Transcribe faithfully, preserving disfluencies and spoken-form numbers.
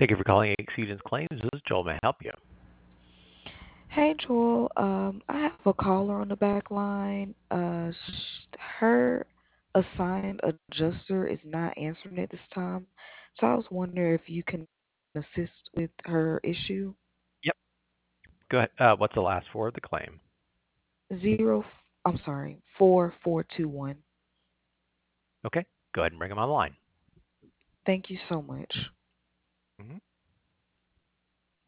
Thank you for calling Exceedance Claims. This is Joel. May I help you? Hey Joel, um, I have a caller on the back line. Uh, sh- her assigned adjuster is not answering at this time, so I was wondering if you can assist with her issue. Yep. Go ahead. Uh, what's the last four of the claim? Zero, f- I'm sorry, four four two one. Okay. Go ahead and bring them online. Thank you so much. hmm